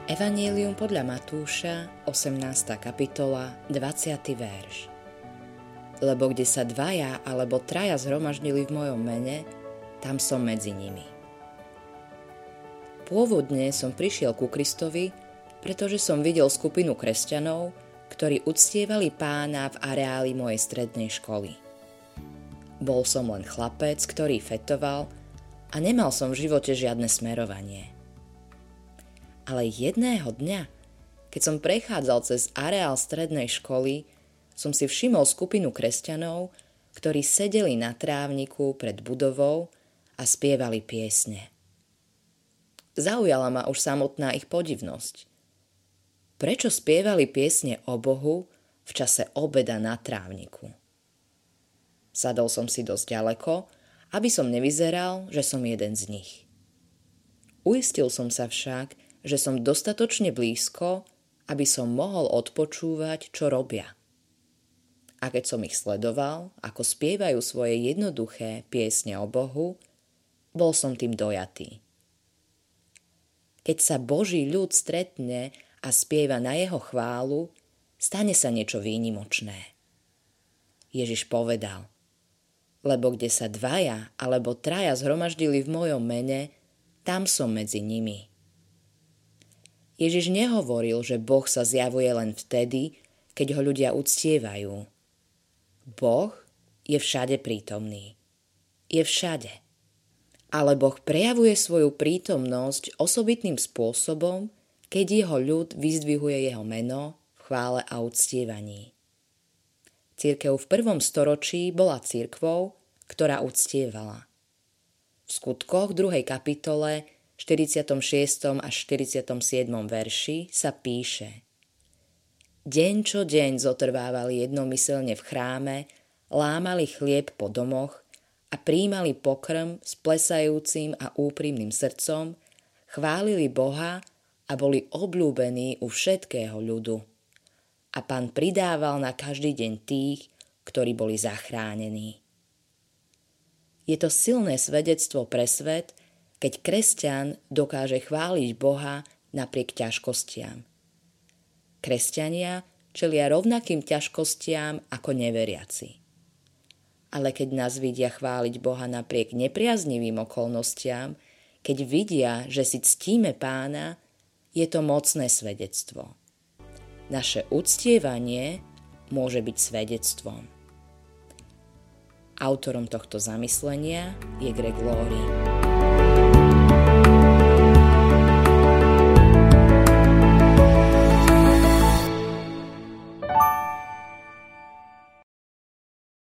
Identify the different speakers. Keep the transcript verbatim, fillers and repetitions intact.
Speaker 1: Evanjelium podľa Matúša, osemnásta kapitola, dvadsiaty verš. Lebo kde sa dvaja alebo traja zhromaždili v mojom mene, tam som medzi nimi. Pôvodne som prišiel ku Kristovi, pretože som videl skupinu kresťanov, ktorí uctievali Pána v areáli mojej strednej školy. Bol som len chlapec, ktorý fetoval a nemal som v živote žiadne smerovanie. Ale jedného dňa, keď som prechádzal cez areál strednej školy, som si všimol skupinu kresťanov, ktorí sedeli na trávniku pred budovou a spievali piesne. Zaujala ma už samotná ich podivnosť. Prečo spievali piesne o Bohu v čase obeda na trávniku? Sadol som si dosť ďaleko, aby som nevyzeral, že som jeden z nich. Uistil som sa však, že som dostatočne blízko, aby som mohol odpočúvať, čo robia. A keď som ich sledoval, ako spievajú svoje jednoduché piesne o Bohu, bol som tým dojatý. Keď sa Boží ľud stretne a spieva na jeho chválu, stane sa niečo výnimočné. Ježiš povedal: lebo kde sa dvaja alebo traja zhromaždili v mojom mene, tam som medzi nimi. Ježiš nehovoril, že Boh sa zjavuje len vtedy, keď ho ľudia uctievajú. Boh je všade prítomný. Je všade. Ale Boh prejavuje svoju prítomnosť osobitným spôsobom, keď jeho ľud vyzdvihuje jeho meno v chvále a uctievaní. Cirkev v prvom storočí bola cirkvou, ktorá uctievala. V Skutkoch druhej kapitole štyridsiatom šiestom až štyridsiatom siedmom verši sa píše: Deň čo deň zotrvávali jednomyselne v chráme, lámali chlieb po domoch a prijímali pokrm s plesajúcim a úprimným srdcom, chválili Boha a boli obľúbení u všetkého ľudu. A Pán pridával na každý deň tých, ktorí boli zachránení. Je to silné svedectvo pre svet, keď kresťan dokáže chváliť Boha napriek ťažkostiam. Kresťania čelia rovnakým ťažkostiam ako neveriaci. Ale keď nás vidia chváliť Boha napriek nepriaznivým okolnostiam, keď vidia, že si ctíme Pána, je to mocné svedectvo. Naše uctievanie môže byť svedectvom. Autorom tohto zamyslenia je Greg Laurie.